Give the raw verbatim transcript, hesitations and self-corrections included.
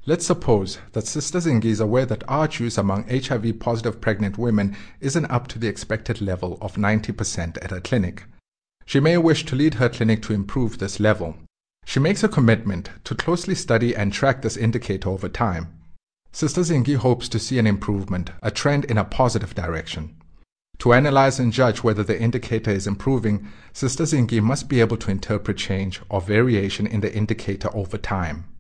Let's suppose that Sister Zingi is aware that R H use among H I V-positive pregnant women isn't up to the expected level of ninety percent at her clinic. She may wish to lead her clinic to improve this level. She makes a commitment to closely study and track this indicator over time. Sister Zingi hopes to see an improvement, a trend in a positive direction. To analyze and judge whether the indicator is improving, Sister Zingi must be able to interpret change or variation in the indicator over time.